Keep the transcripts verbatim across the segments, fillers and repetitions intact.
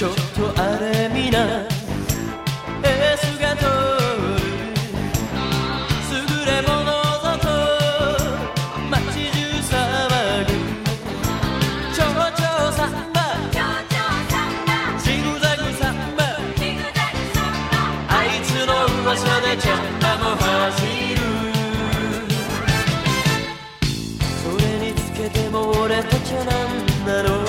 ちょっとあれみなエースが通る優れものぞと街中騒ぐちょうちょうサンバジグザグサンバあいつの噂でチャンバも走るそれにつけても俺たちはなんだろう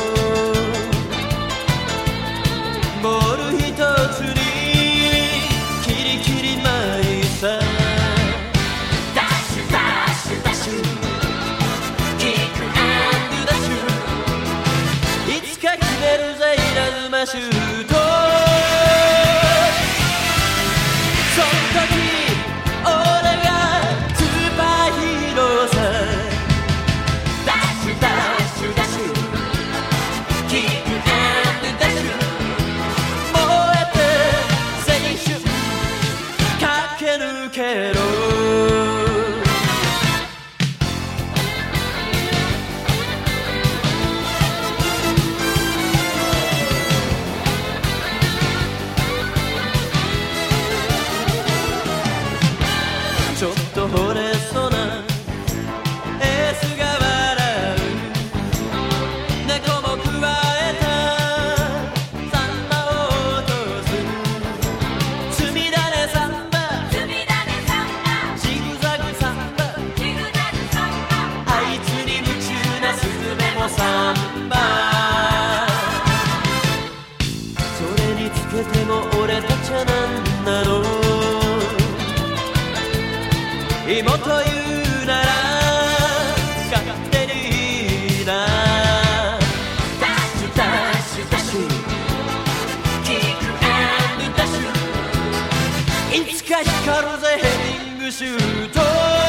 ボール一つにキリキリ舞いさダッシュダッシュダッシュキックアンドダッシュいつか決めるぜ稲妻シュートその時俺がスーパーヒーローさダッシュダッシュダッシュキックアンドダッシュ抜けろちょっと惚れそうなエースが笑う猫も加えたサンバを落とす積み種サンバサンバそれにつけても俺たちはなんだろう妹言うなら勝手にいいなダッシュダッシュダッシュキックアンドダッシュいつか光るぜヘディングシュート